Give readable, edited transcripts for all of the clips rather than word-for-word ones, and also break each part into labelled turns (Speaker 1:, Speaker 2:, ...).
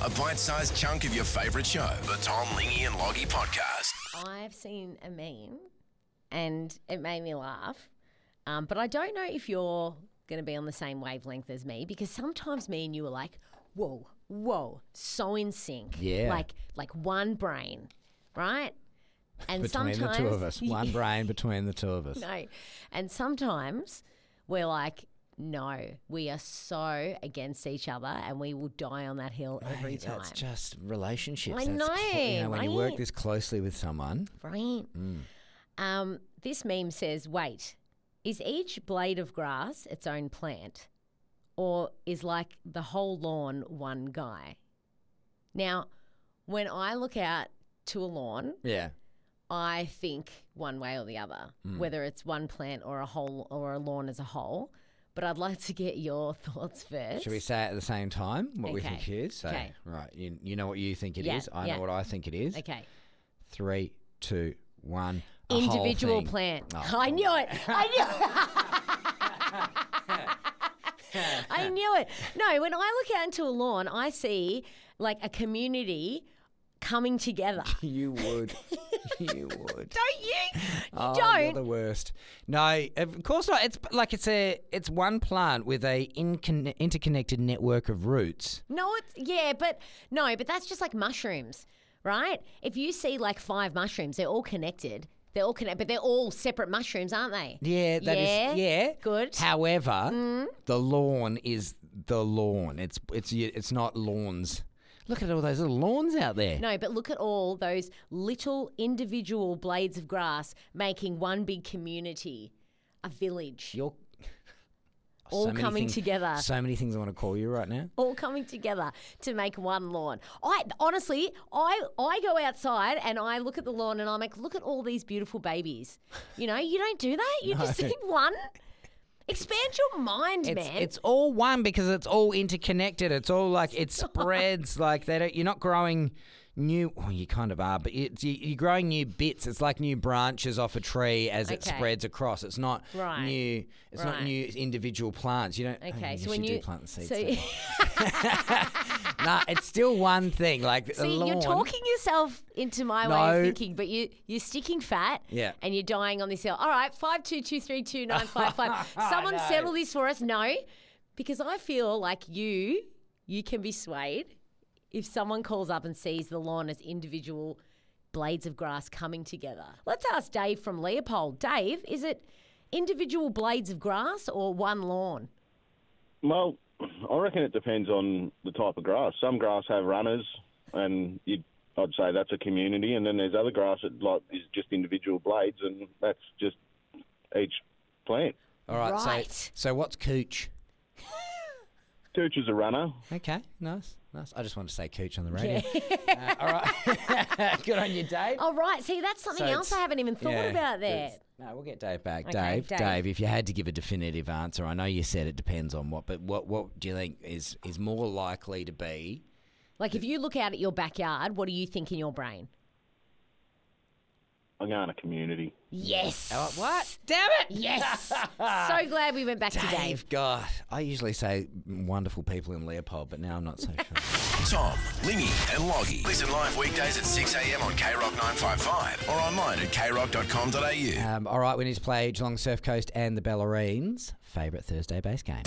Speaker 1: a bite-sized chunk of your favourite show, the Tom, Lingy and Loggy podcast.
Speaker 2: I've seen a meme and it made me laugh, but I don't know if you're going to be on the same wavelength as me, because sometimes me and you are like, whoa, so in sync.
Speaker 3: Yeah.
Speaker 2: Like one brain, right? And
Speaker 3: Between the two of us. One brain between the two of us.
Speaker 2: No. And sometimes we're like, no, we are so against each other and we will die on that hill every time.
Speaker 3: That's just relationships.
Speaker 2: I know,
Speaker 3: when you work
Speaker 2: right?
Speaker 3: this closely with someone.
Speaker 2: Right. This meme says, wait, is each blade of grass its own plant, or is like the whole lawn one guy? Now, when I look out to a lawn,
Speaker 3: Yeah.
Speaker 2: I think one way or the other, whether it's one plant or a whole or a lawn as a whole. But I'd like to get your thoughts first.
Speaker 3: Should we say it at the same time what we
Speaker 2: Okay.
Speaker 3: think it is? So,
Speaker 2: Okay.
Speaker 3: right, you know what you think it
Speaker 2: Yeah,
Speaker 3: is. I
Speaker 2: yeah.
Speaker 3: know what I think it is.
Speaker 2: Okay.
Speaker 3: 3, 2, 1. a whole
Speaker 2: Individual
Speaker 3: thing.
Speaker 2: plant.
Speaker 3: Oh.
Speaker 2: I knew it. I knew it. No, when I look out into a lawn, I see like a community coming together.
Speaker 3: You would. You would.
Speaker 2: Don't you?
Speaker 3: Oh,
Speaker 2: Don't.
Speaker 3: You're the worst. No, of course not. It's like it's one plant with a interconnected network of roots.
Speaker 2: No, but that's just like mushrooms, right? If you see like 5 mushrooms, they're all connected. But they're all separate mushrooms, aren't they?
Speaker 3: Yeah, that is. Yeah,
Speaker 2: Good.
Speaker 3: However, the lawn is the lawn. It's not lawns. Look at all those little lawns out there.
Speaker 2: No, but look at all those little individual blades of grass making one big community, a village.
Speaker 3: You're
Speaker 2: All
Speaker 3: so many
Speaker 2: coming
Speaker 3: things-
Speaker 2: together.
Speaker 3: So many things I want to call you right now.
Speaker 2: All coming together to make one lawn. I go outside and I look at the lawn and I'm like, look at all these beautiful babies. You know, you don't do that. You just see one. Expand your mind, man.
Speaker 3: It's all one because it's all interconnected. It's all like it spreads like that. You're not growing new. Well, you kind of are, but you're growing new bits. It's like new branches off a tree as it
Speaker 2: Okay.
Speaker 3: spreads across. It's not
Speaker 2: Right.
Speaker 3: new. It's not
Speaker 2: Right.
Speaker 3: new individual plants. You don't.
Speaker 2: Okay,
Speaker 3: you
Speaker 2: so when
Speaker 3: should
Speaker 2: you
Speaker 3: do plant the seeds.
Speaker 2: so
Speaker 3: too. Nah, it's still one thing. Like a
Speaker 2: see,
Speaker 3: lawn.
Speaker 2: you're talking yourself into my way
Speaker 3: No.
Speaker 2: of thinking, but you're sticking fat,
Speaker 3: Yeah.
Speaker 2: and you're dying on this hill. All right, 52232955. Someone
Speaker 3: No.
Speaker 2: settle this for us. No, because I feel like you can be swayed if someone calls up and sees the lawn as individual blades of grass coming together. Let's ask Dave from Leopold. Dave, is it individual blades of grass or one lawn?
Speaker 4: Well, I reckon it depends on the type of grass. Some grass have runners, and I'd say that's a community, and then there's other grass that is just individual blades, and that's just each plant.
Speaker 3: All right.
Speaker 2: Right.
Speaker 3: So what's cooch?
Speaker 4: Cooch is a runner.
Speaker 3: Okay. Nice. I just wanted to say cooch on the radio. All right. Good on you, Dave.
Speaker 2: Oh, right. See, that's something
Speaker 3: So
Speaker 2: else
Speaker 3: it's-
Speaker 2: I haven't even thought
Speaker 3: yeah,
Speaker 2: about there.
Speaker 3: it's- No, we'll get Dave back.
Speaker 2: Okay,
Speaker 3: Dave,
Speaker 2: Dave.
Speaker 3: if you had to give a definitive answer, I know you said it depends on what, but what do you think is more likely to be?
Speaker 2: Like, if you look out at your backyard, what do you think in your brain?
Speaker 4: I'm going to community.
Speaker 2: Yes.
Speaker 3: What? Damn it!
Speaker 2: Yes. So glad we went back to Dave.
Speaker 3: Dave, God, I usually say wonderful people in Leopold, but now I'm not so sure.
Speaker 1: Tom, Lingy and Loggy. Listen live weekdays at 6 a.m. on KROC 955 or online at krock.com.au.
Speaker 3: All right, we need to play Geelong Surf Coast and the Ballerines' favourite Thursday base game.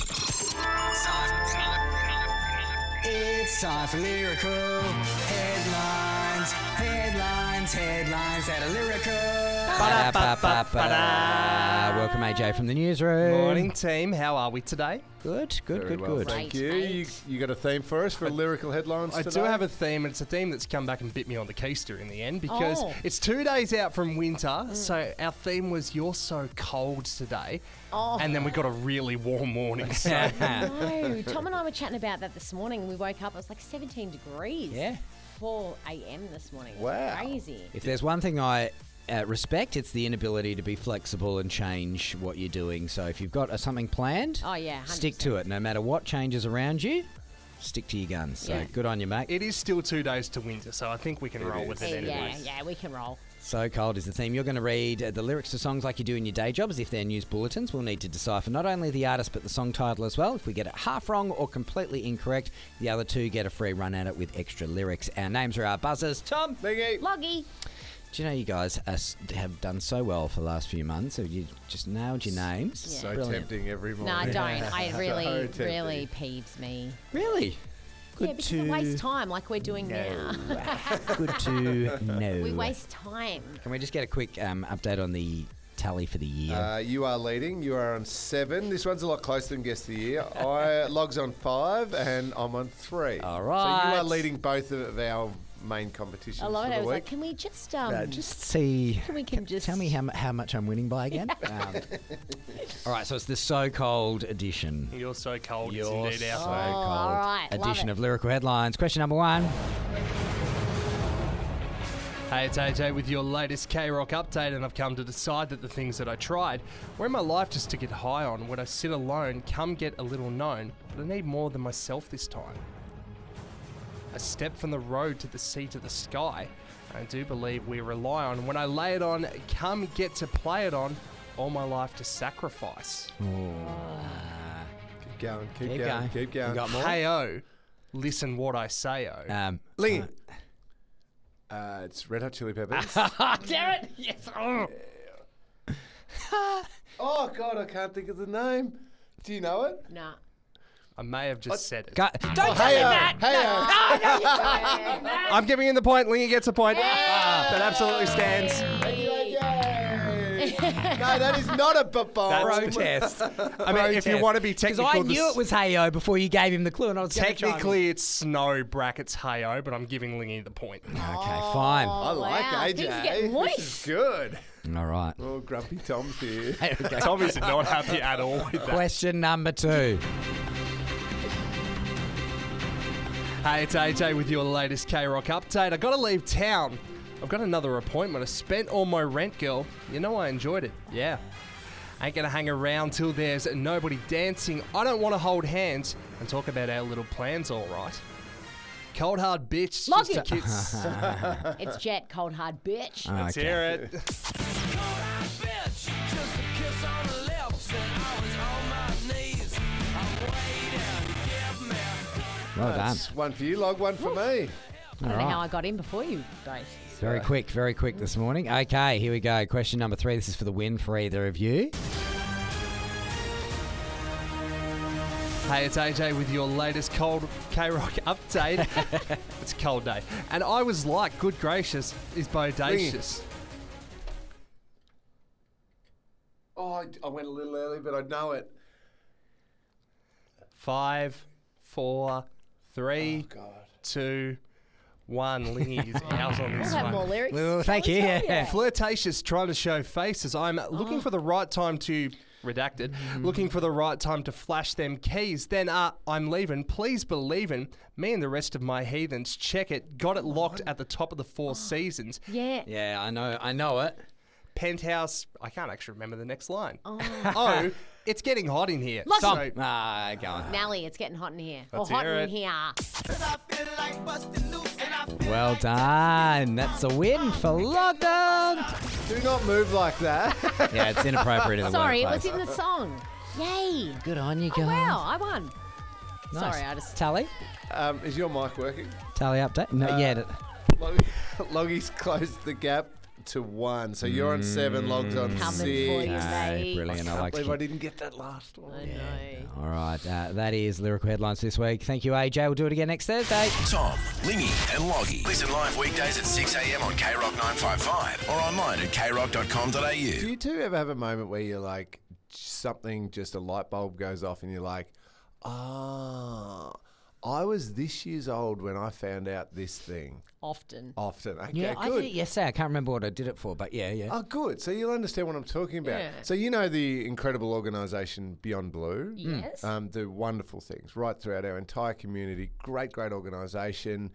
Speaker 5: It's time for lyrical headlines. Headlines that are lyrical.
Speaker 3: Ba-da-ba-ba-ba-da. Welcome, AJ, from the newsroom.
Speaker 6: Morning, team. How are we today?
Speaker 3: Good.
Speaker 2: Eight,
Speaker 7: Thank you. You got a theme for us for lyrical headlines
Speaker 6: I
Speaker 7: today?
Speaker 6: do have a theme, and it's a theme that's come back and bit me on the keister in the end because
Speaker 2: Oh.
Speaker 6: it's 2 days out from winter. So our theme was "You're so cold today," and then we got a really warm morning. So
Speaker 2: No, Tom and I were chatting about that this morning. We woke up, it was like 17 degrees.
Speaker 3: Yeah.
Speaker 2: 4 a.m. this morning.
Speaker 7: Wow.
Speaker 2: Crazy.
Speaker 3: If there's one thing I respect, it's the inability to be flexible and change what you're doing. So if you've got something planned,
Speaker 2: Oh, yeah, 100%.
Speaker 3: stick to it. No matter what changes around you, stick to your guns. So
Speaker 2: Yeah.
Speaker 3: good on you, mate.
Speaker 6: it is still 2 days to winter, so I think we can roll with it
Speaker 2: Yeah,
Speaker 6: anyway.
Speaker 2: yeah, we can roll.
Speaker 3: So Cold is the theme. You're going to read the lyrics to songs like you do in your day job, as if they're news bulletins. We'll need to decipher not only the artist but the song title as well. If we get it half wrong or completely incorrect, the other two get a free run at it with extra lyrics. Our names are our buzzers. Tom.
Speaker 2: Loggy.
Speaker 3: Do you know you guys have done so well for the last few months? Have you just nailed your names?
Speaker 2: Yeah.
Speaker 7: So
Speaker 3: Brilliant.
Speaker 7: tempting every
Speaker 2: No,
Speaker 7: morning.
Speaker 2: don't. I really,
Speaker 7: tempting.
Speaker 2: really peeves me.
Speaker 3: Really?
Speaker 2: Yeah, because it wastes time like we're doing now.
Speaker 3: Good to know.
Speaker 2: We waste time.
Speaker 3: Can we just get a quick update on the tally for the year?
Speaker 7: You are leading. You are on 7. This one's a lot closer than Guess the Year. Log's on 5 and I'm on 3.
Speaker 3: All
Speaker 7: So
Speaker 3: right.
Speaker 7: you are leading both of our main competitions
Speaker 2: I love
Speaker 7: for
Speaker 2: it. I
Speaker 7: the
Speaker 2: was
Speaker 7: week.
Speaker 2: like, can we just
Speaker 3: Just see.
Speaker 2: we can just
Speaker 3: Tell me how much I'm winning by again. All right, so it's the So Cold edition.
Speaker 6: You're so cold.
Speaker 3: You're
Speaker 6: It's indeed
Speaker 3: so
Speaker 6: out.
Speaker 3: cold.
Speaker 2: all right, love
Speaker 3: edition
Speaker 2: it.
Speaker 3: of Lyrical Headlines. Question number 1.
Speaker 6: Hey, it's AJ with your latest K-Rock update, and I've come to decide that the things that I tried were in my life just to get high on. When I sit alone, come get a little known, but I need more than myself this time. A step from the road to the sea to the sky. I do believe we rely on. When I lay it on, come get to play it on. All my life to sacrifice.
Speaker 7: Keep going. Keep
Speaker 3: Keep
Speaker 7: going.
Speaker 3: going.
Speaker 7: Keep going.
Speaker 3: You got more?
Speaker 6: Hey-oh, listen what I say-oh.
Speaker 7: Lingy. It's Red Hot Chili Peppers.
Speaker 3: Damn it! Yes.
Speaker 7: Oh, God, I can't think of the name. Do you know it?
Speaker 2: Nah.
Speaker 6: I may have just said it.
Speaker 3: Don't tell me
Speaker 7: Hey-o.
Speaker 3: that!
Speaker 7: Hey-o.
Speaker 6: I'm giving him the point. Lingy gets a point. That absolutely stands.
Speaker 7: No, that is not a football.
Speaker 3: Protest.
Speaker 6: I mean, if you want to be
Speaker 3: Because
Speaker 6: technical,
Speaker 3: I knew it was Hey-O before you gave him the clue, and I was gonna chime in.
Speaker 6: technically it's snow brackets hey-oh, but I'm giving Lingy the point.
Speaker 3: Okay, fine.
Speaker 7: I like
Speaker 2: Wow,
Speaker 7: AJ.
Speaker 2: things are getting
Speaker 7: This
Speaker 2: moist.
Speaker 7: is good.
Speaker 3: All right.
Speaker 7: Oh, Grumpy Tom's here.
Speaker 3: Okay.
Speaker 6: Tommy's not happy at all with that.
Speaker 3: Question number 2.
Speaker 6: Hey, it's AJ with your latest K-Rock update. I got to leave town. I've got another appointment. I spent all my rent, girl. You know I enjoyed it. Yeah. Ain't gonna hang around till there's nobody dancing. I don't want to hold hands and talk about our little plans, all right. Cold hard bitch.
Speaker 2: Log
Speaker 6: just a
Speaker 2: it.
Speaker 6: kiss.
Speaker 2: It's Jet, cold hard bitch.
Speaker 6: Let's
Speaker 3: Okay.
Speaker 6: hear it.
Speaker 3: Well done.
Speaker 7: That's one for you, Log, one for me.
Speaker 2: I don't know how I got in before you both.
Speaker 3: Very quick this morning. Okay, here we go. Question number 3. This is for the win for either of you.
Speaker 6: Hey, it's AJ with your latest cold K-Rock update. It's a cold day. And I was like, good gracious, is bodacious.
Speaker 7: Oh, I went a little early, but I know it.
Speaker 6: 5, 4, 3,
Speaker 7: God.
Speaker 6: 2, 1. Lingy is out on this
Speaker 2: We'll have
Speaker 6: one.
Speaker 2: more lyrics.
Speaker 3: Well, thank you. Yeah.
Speaker 6: Flirtatious, trying to show faces. I'm looking for the right time to... Redacted. Looking for the right time to flash them keys. Then I'm leaving. Please believe in me and the rest of my heathens. Check it. Got it locked at the top of the Four Seasons.
Speaker 2: Yeah.
Speaker 3: Yeah, I know it.
Speaker 6: Penthouse. I can't actually remember the next line. Oh, it's getting hot in here.
Speaker 2: Lock
Speaker 6: So,
Speaker 2: it.
Speaker 3: Go on.
Speaker 2: Nally, it's getting hot in here.
Speaker 6: Let's
Speaker 2: or hot
Speaker 6: hear
Speaker 2: in
Speaker 6: it.
Speaker 2: here.
Speaker 3: Well done. That's a win for Lockdown.
Speaker 7: Do not move like that.
Speaker 3: Yeah, it's inappropriate in the
Speaker 2: Sorry, it was
Speaker 3: workplace.
Speaker 2: in the song. Yay.
Speaker 3: Good on you
Speaker 2: Oh,
Speaker 3: guys.
Speaker 2: wow, I won.
Speaker 3: Nice.
Speaker 2: Sorry, I just...
Speaker 3: Tally
Speaker 7: Is your mic working?
Speaker 3: update. No, yeah.
Speaker 7: Loggy's closed the gap to 1. So you're on 7, Log's on
Speaker 2: Coming
Speaker 7: 6.
Speaker 2: for you,
Speaker 3: Okay,
Speaker 2: mate.
Speaker 3: brilliant. I
Speaker 7: I
Speaker 3: like
Speaker 7: believe
Speaker 3: to
Speaker 7: I didn't get that last one.
Speaker 2: I know.
Speaker 3: All right, that is Lyrical Headlines this week. Thank you, AJ. We'll do it again next Thursday.
Speaker 1: Tom, Lingy and Loggy. Listen live weekdays at 6 a.m. on KROC 955 or online at krock.com.au.
Speaker 7: Do you two ever have a moment where you're like, something, just a light bulb goes off and you're like, I was this years old when I found out this thing?
Speaker 2: Often.
Speaker 7: Often. Okay,
Speaker 3: Yeah, I
Speaker 7: good.
Speaker 3: did it yesterday. I can't remember what I did it for, but yeah.
Speaker 7: Oh, good. So you'll understand what I'm talking about.
Speaker 2: Yeah.
Speaker 7: So you know the incredible organisation Beyond Blue?
Speaker 2: Yes.
Speaker 7: Do wonderful things right throughout our entire community. Great organisation.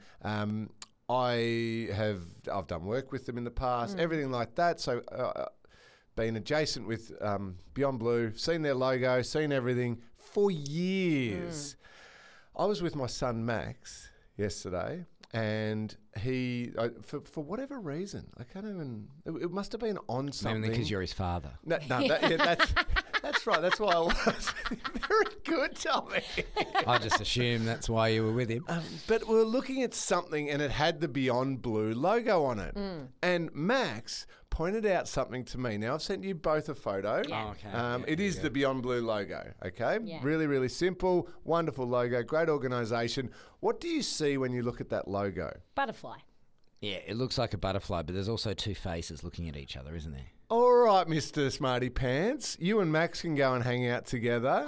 Speaker 7: I've done work with them in the past, everything like that. So been adjacent with Beyond Blue, seen their logo, seen everything for years. I was with my son Max yesterday, and he, for whatever reason, I can't even. It must have been on something.
Speaker 3: Mainly because you're his father.
Speaker 7: No, that's right. That's why I was very good, Tommy.
Speaker 3: I just assume that's why you were with him.
Speaker 7: But we were looking at something, and it had the Beyond Blue logo on it. And Max pointed out something to me. Now, I've sent you both a photo.
Speaker 2: Yeah.
Speaker 3: Oh, okay.
Speaker 7: It is the Beyond Blue logo, okay?
Speaker 2: Yeah.
Speaker 7: Really, really simple, wonderful logo, great organisation. What do you see when you look at that logo?
Speaker 2: Butterfly.
Speaker 3: Yeah, it looks like a butterfly, but there's also two faces looking at each other, isn't there?
Speaker 7: All right, Mr. Smarty Pants, you and Max can go and hang out together.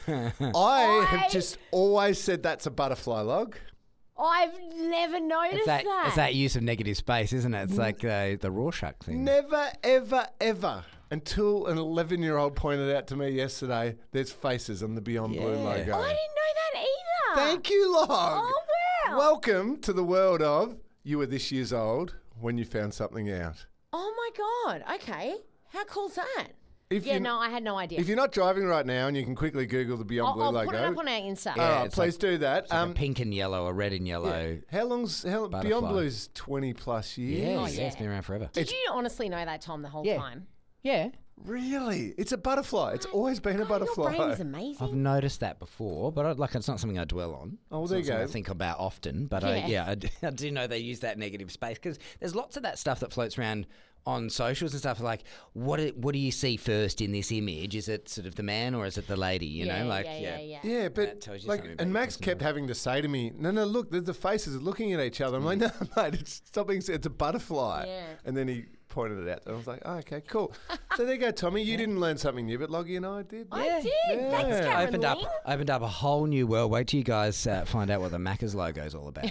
Speaker 7: I have just always said that's a butterfly log.
Speaker 2: I've never noticed that.
Speaker 3: It's that use of negative space, isn't it? It's like the Rorschach thing.
Speaker 7: Never, ever, ever, until an 11-year-old pointed out to me yesterday, there's faces on the Beyond Blue
Speaker 3: Yeah.
Speaker 7: logo.
Speaker 2: I didn't know that either.
Speaker 7: Thank you, Log.
Speaker 2: Oh, wow.
Speaker 7: Welcome to the world of you were this year's old when you found something out.
Speaker 2: Oh, my God. Okay. How cool's that?
Speaker 7: If
Speaker 2: Yeah,
Speaker 7: you-
Speaker 2: no, I had no idea.
Speaker 7: If you're not driving right now and you can quickly Google the Beyond Blue
Speaker 2: I'll
Speaker 7: logo.
Speaker 2: put it up on our Insta.
Speaker 3: Yeah.
Speaker 7: All right,
Speaker 3: it's
Speaker 7: please do that.
Speaker 3: It's like a pink and yellow, a red and yellow.
Speaker 7: How long's Beyond
Speaker 3: butterfly.
Speaker 7: Blue's 20 plus years?
Speaker 3: Yeah,
Speaker 2: Oh,
Speaker 3: yeah,
Speaker 2: yeah.
Speaker 3: it's been around forever.
Speaker 2: Did you honestly know that, Tom, the whole
Speaker 3: Yeah.
Speaker 2: time?
Speaker 3: Yeah.
Speaker 7: Really? It's a butterfly. It's always been a
Speaker 2: God,
Speaker 7: butterfly.
Speaker 2: Your brain is amazing.
Speaker 3: I've noticed that before, but it's not something I dwell on.
Speaker 7: Oh, well,
Speaker 3: It's
Speaker 7: there
Speaker 3: not
Speaker 7: you go.
Speaker 3: something I think about often, but
Speaker 2: Yeah.
Speaker 3: I do know they use that negative space because there's lots of that stuff that floats around on socials and stuff like what do you see first in this image? Is it sort of the man or is it the lady? You know, like
Speaker 2: yeah.
Speaker 7: Yeah,
Speaker 3: That
Speaker 7: but
Speaker 3: tells you
Speaker 7: like,
Speaker 3: something about
Speaker 7: and
Speaker 3: your
Speaker 7: Max kept having to say to me, "No, look, the faces are looking at each other." I'm like, "No, mate, it's stopping. It's a butterfly."
Speaker 2: Yeah.
Speaker 7: And then he pointed it out, and I was like, "Oh, okay, cool." So there you go, Tommy. You didn't learn something new, but Loggy and I did.
Speaker 2: I did. Thanks,
Speaker 7: Yeah.
Speaker 2: Karen
Speaker 3: opened up a whole new world. Wait till you guys find out what the Macca's logo is all about.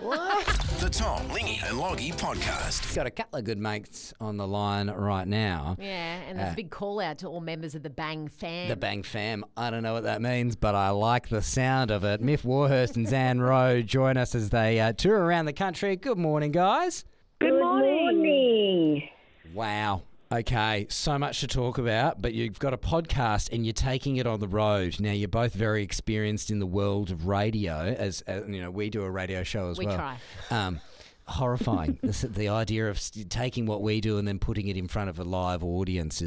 Speaker 1: The Tom, Lingy and Loggy podcast.
Speaker 3: Got a couple of good mates on the line right now.
Speaker 2: Yeah, and there's a big call out to all members of the Bang fam.
Speaker 3: The Bang Fam. I don't know what that means, but I like the sound of it. Miff Warhurst and Zan Rowe join us as they tour around the country. Good morning, guys.
Speaker 8: Good morning.
Speaker 3: Wow. Okay, so much to talk about, but you've got a podcast and you're taking it on the road. Now, you're both very experienced in the world of radio, as you know, we do a radio show as
Speaker 2: We
Speaker 3: well.
Speaker 2: try.
Speaker 3: Horrifying. The idea of taking what we do and then putting it in front of a live audience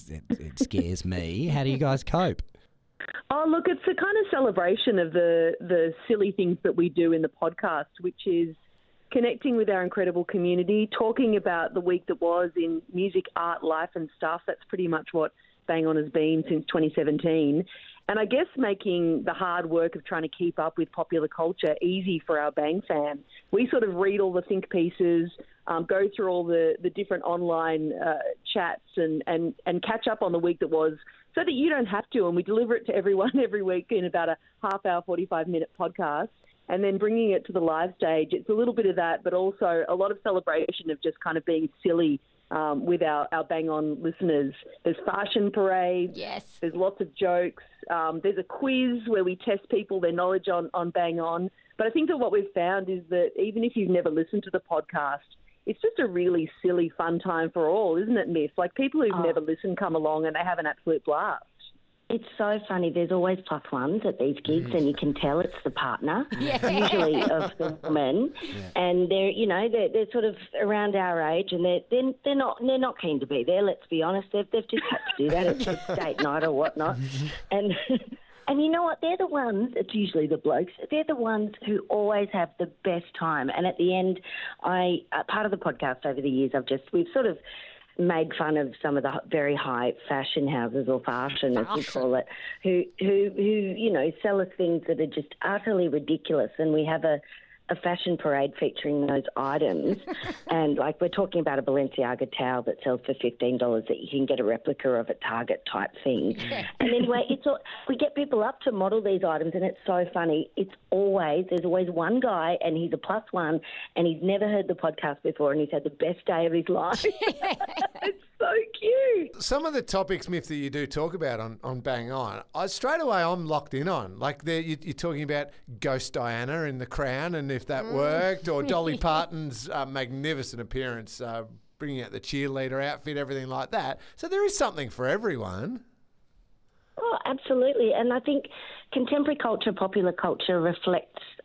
Speaker 3: it scares me. How do you guys cope?
Speaker 8: Oh, look, it's a kind of celebration of the silly things that we do in the podcast, which is connecting with our incredible community, talking about the week that was in music, art, life and stuff. That's pretty much what Bang On has been since 2017. And I guess making the hard work of trying to keep up with popular culture easy for our Bang fans. We sort of read all the think pieces, go through all the different online chats and catch up on the week that was so that you don't have to. And we deliver it to everyone every week in about a half hour, 45-minute podcast. And then bringing it to the live stage, it's a little bit of that, but also a lot of celebration of just kind of being silly with our Bang On listeners. There's fashion parades.
Speaker 2: Yes.
Speaker 8: There's lots of jokes. There's a quiz where we test people, their knowledge on Bang On. But I think that what we've found is that even if you've never listened to the podcast, it's just a really silly, fun time for all, isn't it, Miff? Like people who've never listened come along and they have an absolute blast.
Speaker 9: It's so funny. There's always plus ones at these gigs, and you can tell it's the partner, usually of the woman. And they're sort of around our age, and they're not keen to be there. Let's be honest. They've just had to do that. It's just date night or whatnot. And you know what? They're the ones. It's usually the blokes. They're the ones who always have the best time. And at the end, part of the podcast over the years, we've sort of made fun of some of the very high fashion houses, or fashion as we call it, who sell us things that are just utterly ridiculous, and we have a fashion parade featuring those items. And like we're talking about a Balenciaga towel that sells for $15 that you can get a replica of at Target type thing. And anyway, we get people up to model these items, and it's so funny. There's always one guy, and he's a plus one, and he's never heard the podcast before, and he's had the best day of his life. It's so cute.
Speaker 7: Some of the topics, Miff, that you do talk about on Bang On, straight away I'm locked in on. Like you're talking about Ghost Diana in The Crown and if that worked, or Dolly Parton's magnificent appearance, bringing out the cheerleader outfit, everything like that. So there is something for everyone.
Speaker 9: Oh, absolutely. And I think contemporary culture, popular culture reflects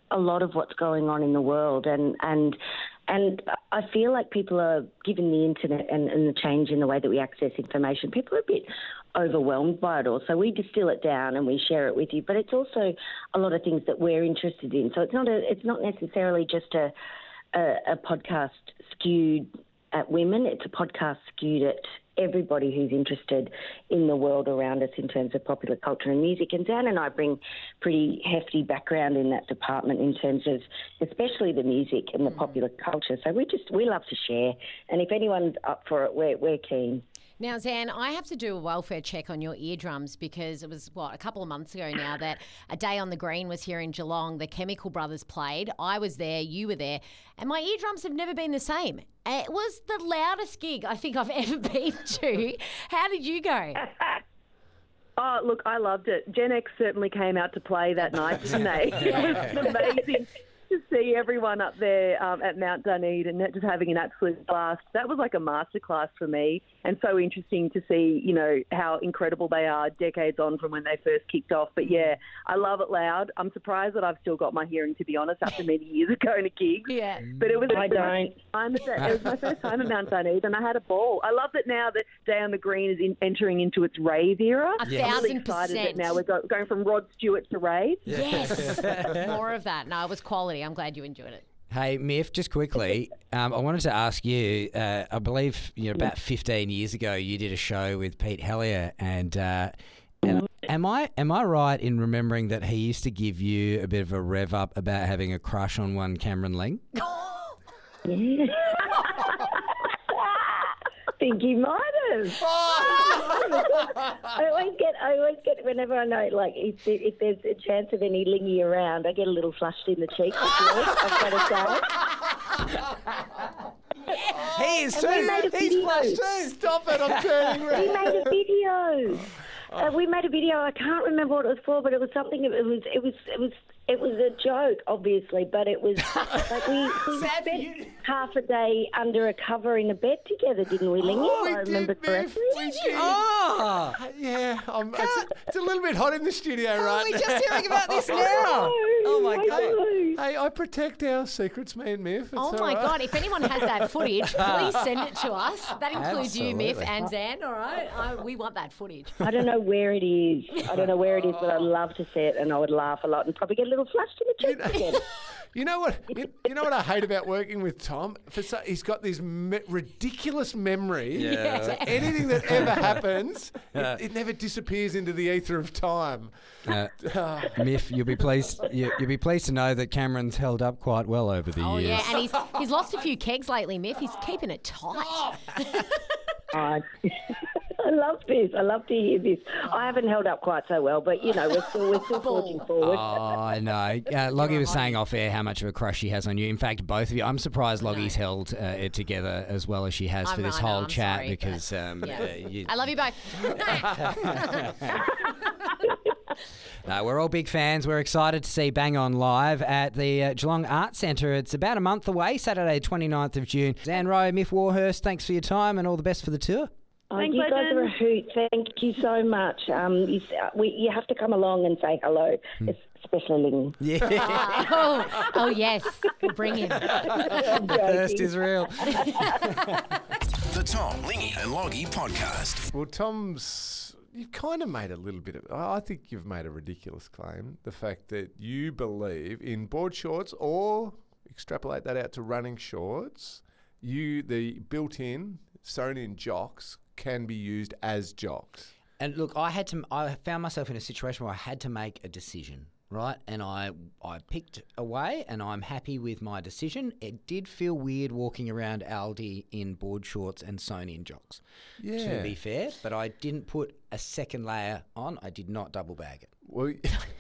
Speaker 9: a lot of what's going on in the world, and I feel like people are, given the internet and the change in the way that we access information, people are a bit overwhelmed by it all. So we distill it down and we share it with you. But it's also a lot of things that we're interested in. So it's not necessarily just a podcast skewed at women. It's a podcast skewed at everybody who's interested in the world around us in terms of popular culture and music. And Dan and I bring pretty hefty background in that department in terms of especially the music and the popular culture. So we love to share. And if anyone's up for it, we're keen.
Speaker 2: Now, Zan, I have to do a welfare check on your eardrums because it was, a couple of months ago now that A Day on the Green was here in Geelong. The Chemical Brothers played. I was there, you were there, and my eardrums have never been the same. It was the loudest gig I think I've ever been to. How did you go?
Speaker 8: Oh, look, I loved it. Gen X certainly came out to play that night, didn't they? It was amazing to see everyone up there at Mount Dunedin just having an absolute blast. That was like a masterclass for me, and so interesting to see, how incredible they are decades on from when they first kicked off. But yeah, I love it loud. I'm surprised that I've still got my hearing, to be honest, after many years of going to gigs.
Speaker 2: Yeah.
Speaker 8: But it was
Speaker 9: I don't.
Speaker 8: It was my first time at Mount Dunedin, and I had a ball. I love that now that Day on the Green is entering into its rave era.
Speaker 2: 1,000%.
Speaker 8: I'm really excited that now we're going from Rod Stewart to rave.
Speaker 2: Yes. More of that. No, it was quality. I'm glad you enjoyed it.
Speaker 3: Hey, Miff, just quickly, I wanted to ask you, I believe about 15 years ago you did a show with Pete Hellier, and am I right in remembering that he used to give you a bit of a rev up about having a crush on one Cameron Ling?
Speaker 9: Yeah. I think you might have. I always get whenever I know, like, if there's a chance of any lingy around, I get a little flushed in the cheek. I've got to say.
Speaker 3: He is too.
Speaker 9: He's
Speaker 3: flushed too.
Speaker 7: Stop it, I'm turning red.
Speaker 9: We made a video. We made a video. I can't remember what it was for, but it was something. It was a joke, obviously, but it was like we spent half a day under a cover in a bed together, didn't we, Lingy?
Speaker 7: Oh,
Speaker 9: I remember correctly.
Speaker 7: We did. Oh, yeah. It's a little bit hot in the studio, right?
Speaker 3: We're just hearing about this now. Oh my God.
Speaker 7: Hey, I protect our secrets, me and Miff.
Speaker 2: Oh my God, if anyone has that footage, please send it to us. That includes you, Miff, and Zan, all right? We want that footage.
Speaker 9: I don't know where it is. But I'd love to see it, and I would laugh a lot and probably get a little flushed in the cheeks again.
Speaker 7: You know what? You know what I hate about working with Tom? He's got this ridiculous memory.
Speaker 3: Yeah.
Speaker 7: So anything that ever happens, it never disappears into the ether of time.
Speaker 3: Miff, you'll be pleased to know that Cameron's held up quite well over the years.
Speaker 2: Oh yeah, and he's lost a few kegs lately, Miff. He's keeping it tight.
Speaker 9: I love this. I love to hear this. I haven't held up quite so well, but we're still forging forward.
Speaker 3: Oh, I know. Loggy was saying off air how much of a crush she has on you. In fact, both of you. I'm surprised Loggy's held it together as well as she has for this whole chat because
Speaker 2: I love you both.
Speaker 3: No, we're all big fans. We're excited to see Bang On live at the Geelong Arts Centre. It's about a month away, Saturday 29th of June. Zan Rowe, Miff Warhurst, thanks for your time and all the best for the tour.
Speaker 9: Oh, you guys are a hoot. Thank you so much. You have to come along and say hello, especially Ling.
Speaker 3: Yeah.
Speaker 2: Oh, yes. We'll bring him.
Speaker 3: The thirst is real.
Speaker 1: The Tom, Lingy and Loggy podcast.
Speaker 7: Well, you've kind of made a little bit of... I think you've made a ridiculous claim. The fact that you believe in board shorts, or extrapolate that out to running shorts, the built-in, sewn-in jocks can be used as jocks.
Speaker 3: And look, I found myself in a situation where I had to make a decision, right? And I picked a way, and I'm happy with my decision. It did feel weird walking around Aldi in board shorts and sewn-in jocks, to be fair. But I didn't put a second layer on. I did not double bag it.
Speaker 7: Well,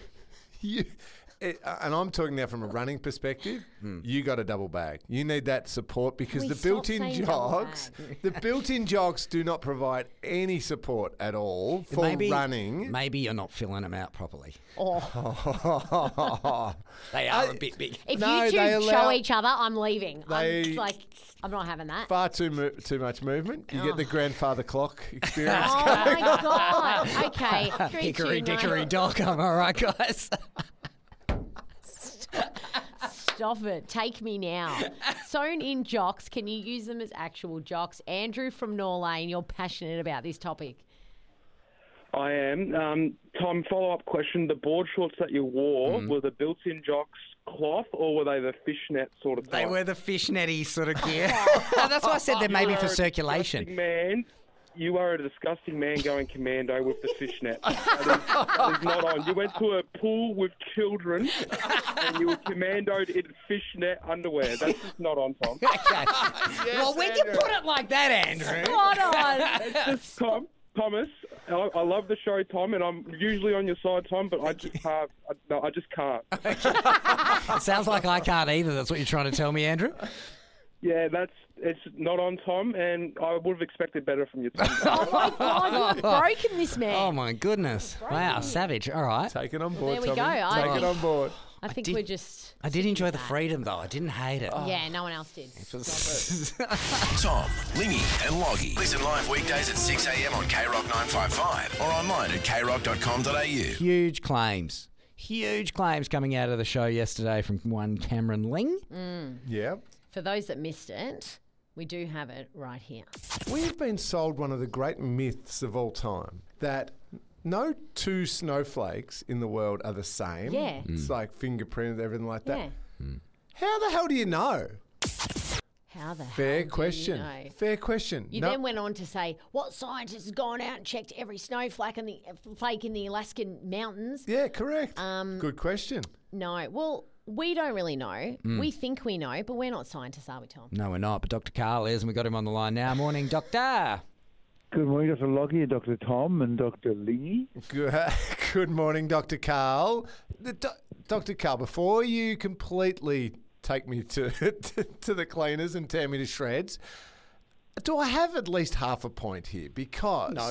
Speaker 7: and I'm talking now from a running perspective. You got a double bag. You need that support because the built-in jogs do not provide any support at all for running.
Speaker 3: Maybe you're not filling them out properly.
Speaker 2: Oh.
Speaker 3: They are a bit big.
Speaker 2: If you two show each other, I'm leaving. I'm not having that.
Speaker 7: Far too much movement. You get the grandfather clock experience.
Speaker 2: Oh my God. Okay.
Speaker 3: Hickory dickory dock. Am I right, guys?
Speaker 2: Stop it. Take me now. Sewn in jocks. Can you use them as actual jocks? Andrew from Norlane, you're passionate about this topic.
Speaker 10: I am. Tom, follow-up question. The board shorts that you wore, were the built-in jocks cloth or were they the fishnet sort of type?
Speaker 3: They were the fishnetty sort of gear. That's why I said they're maybe for circulation.
Speaker 10: Man, you are a disgusting man going commando with the fishnet. That is not on. You went to a pool with children and you were commandoed in fishnet underwear. That's just not on, Tom.
Speaker 3: Okay. Well, when you put it like that, Andrew.
Speaker 2: Spot on.
Speaker 10: It's just, Thomas, I love the show, Tom, and I'm usually on your side, Tom, but I just can't. I just can't.
Speaker 3: It sounds like I can't either. That's what you're trying to tell me, Andrew?
Speaker 10: Yeah, it's not on, Tom, and I would have expected better from you, Tom.
Speaker 2: Oh, my God, you have broken this man.
Speaker 3: Oh, my goodness. Wow, savage. All right.
Speaker 7: Take it on board,
Speaker 2: There we
Speaker 7: Tommy.
Speaker 2: go.
Speaker 7: Take it on board.
Speaker 2: I think we're just...
Speaker 3: I did enjoy the freedom, though. I didn't hate it.
Speaker 2: Yeah, no one else did.
Speaker 1: Tom, Lingy and Loggy. Listen live weekdays at 6 a.m. on KROC 955 or online at krock.com.au.
Speaker 3: Huge claims. Huge claims coming out of the show yesterday from one Cameron Ling.
Speaker 7: Yeah.
Speaker 2: For those that missed it, we do have it right here.
Speaker 7: We've been sold one of the great myths of all time, that no two snowflakes in the world are the same.
Speaker 2: Yeah.
Speaker 7: It's like fingerprint, everything like that.
Speaker 2: Yeah.
Speaker 7: How the hell do you know?
Speaker 2: How the hell
Speaker 7: Fair
Speaker 2: do
Speaker 7: question.
Speaker 2: you know?
Speaker 7: Fair question.
Speaker 2: You
Speaker 7: No-
Speaker 2: then went on to say, what scientist has gone out and checked every snowflake in the Alaskan mountains?
Speaker 7: Yeah, correct. Good question.
Speaker 2: No. Well, we don't really know. We think we know, but we're not scientists, are we, Tom?
Speaker 3: No, we're not, but Dr. Carl is, and we got him on the line now. Morning, Doctor.
Speaker 11: Good morning, Dr. Loggy, Dr. Tom, and Dr. Lee.
Speaker 7: Good morning, Dr. Carl. Dr. Carl, before you completely take me to the cleaners and tear me to shreds, do I have at least half a point here? Because
Speaker 3: No.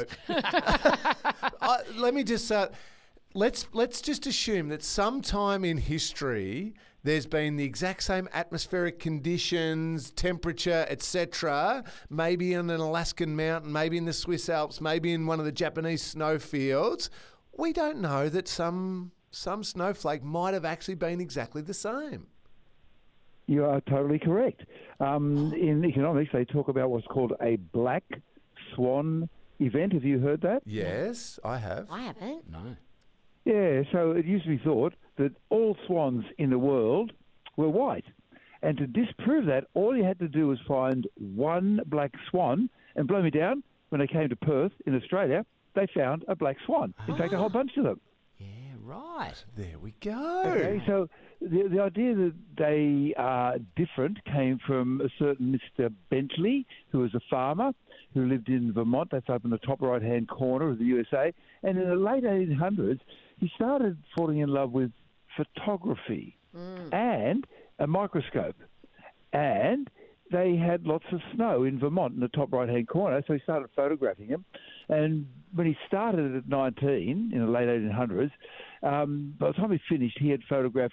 Speaker 7: let me just let's just assume that sometime in history there's been the exact same atmospheric conditions, temperature, etc. Maybe in an Alaskan mountain, maybe in the Swiss Alps, maybe in one of the Japanese snowfields. We don't know that some snowflake might have actually been exactly the same.
Speaker 11: You are totally correct. In economics, they talk about what's called a black swan event. Have you heard that?
Speaker 7: Yes, I have.
Speaker 2: I haven't.
Speaker 3: No.
Speaker 11: Yeah, so it used to be thought that all swans in the world were white. And to disprove that, all you had to do was find one black swan, and blow me down, when they came to Perth in Australia, they found a black swan. In fact, a whole bunch of them.
Speaker 3: Yeah, right.
Speaker 7: There we go.
Speaker 11: Okay, so the idea that they are different came from a certain Mr. Bentley, who was a farmer who lived in Vermont. That's up in the top right-hand corner of the USA. And in the late 1800s, he started falling in love with photography and a microscope. And they had lots of snow in Vermont in the top right-hand corner, so he started photographing them. And when he started at 19, in the late 1800s, by the time he finished, he had photographed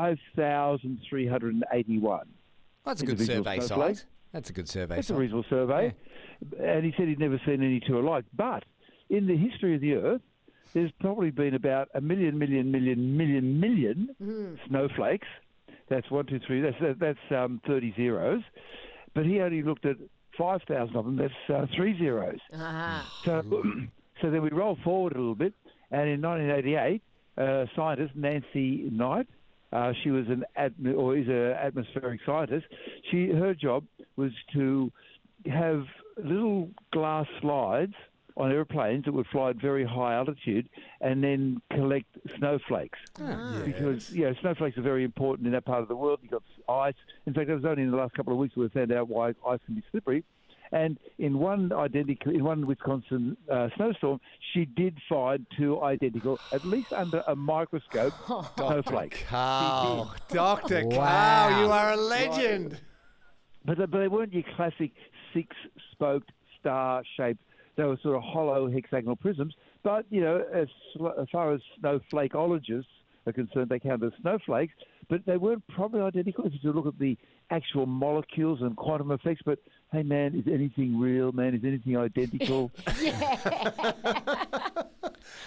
Speaker 11: 5,381.
Speaker 3: That's a good
Speaker 11: individual
Speaker 3: survey
Speaker 11: snowflakes.
Speaker 3: size. That's a good survey
Speaker 11: That's a
Speaker 3: size.
Speaker 11: reasonable survey. And he said he'd never seen any two alike. But in the history of the Earth, there's probably been about a million snowflakes. That's 1, 2, 3. That's 30 zeros. But he only looked at 5,000 of them. That's 3 zeros. So then we roll forward a little bit, and in 1988, scientist Nancy Knight, she was is an atmospheric scientist. Her job was to have little glass slides on airplanes that would fly at very high altitude and then collect snowflakes. Because snowflakes are very important in that part of the world. You've got ice. In fact, it was only in the last couple of weeks we found out why ice can be slippery. And in one Wisconsin snowstorm, she did find two identical, at least under a microscope, snowflakes.
Speaker 7: Dr.
Speaker 3: Wow.
Speaker 7: Carl, you are a legend.
Speaker 11: But they weren't your classic six-spoked star-shaped. They were sort of hollow hexagonal prisms. But, as far as snowflakeologists are concerned, they count as snowflakes. But they weren't probably identical if you look at the actual molecules and quantum effects. But, hey, man, is anything real, man? Is anything identical?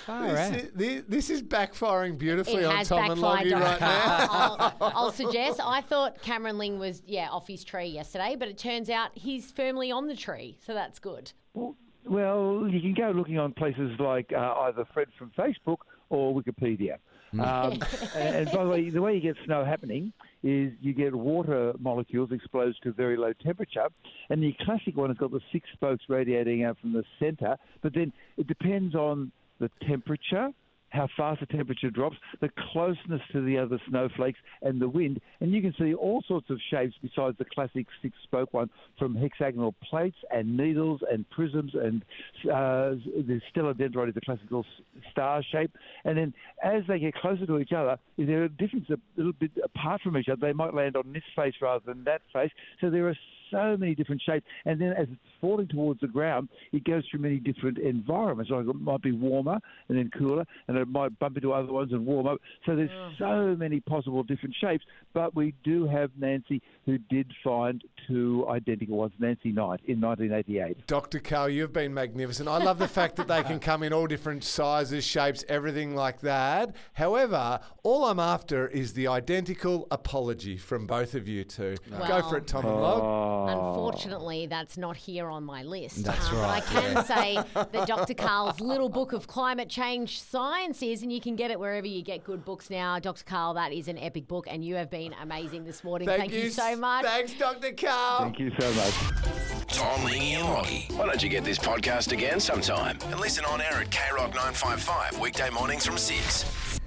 Speaker 7: This is backfiring beautifully
Speaker 2: It
Speaker 7: on
Speaker 2: has
Speaker 7: Tom and
Speaker 2: backfired,
Speaker 7: Loggy right now.
Speaker 2: I'll suggest. I thought Cameron Ling was off his tree yesterday, but it turns out he's firmly on the tree, so that's good.
Speaker 11: Well, you can go looking on places like either Fred from Facebook or Wikipedia. And by the way you get snow happening is you get water molecules exposed to very low temperature, and the classic one has got the 6 spokes radiating out from the centre, but then it depends on the temperature, how fast the temperature drops, the closeness to the other snowflakes, and the wind. And you can see all sorts of shapes besides the classic 6-spoke one, from hexagonal plates and needles and prisms, and the stellar dendrite is the classical star shape. And then as they get closer to each other, there are differences a little bit apart from each other. They might land on this face rather than that face. So there are so many different shapes. And then as it's falling towards the ground, it goes through many different environments. Like it might be warmer and then cooler, and it might bump into other ones and warm up. So there's so many possible different shapes. But we do have Nancy, who did find 2 identical ones, Nancy Knight, in 1988.
Speaker 7: Dr. Carl, you've been magnificent. I love the fact that they can come in all different sizes, shapes, everything like that. However, all I'm after is the identical apology from both of you two. Go for it, Tom and Log.
Speaker 2: Unfortunately, that's not here on my list.
Speaker 3: That's
Speaker 2: But I
Speaker 3: right,
Speaker 2: can say that Dr. Carl's little book of climate change science is, and you can get it wherever you get good books now. Dr. Carl, that is an epic book, and you have been amazing this morning. Thank you so much.
Speaker 7: Thanks, Dr. Carl.
Speaker 11: Thank you so much.
Speaker 1: Tom, Lingy and Loggy. Why don't you get this podcast again sometime and listen on air at KROC 955 weekday mornings from 6.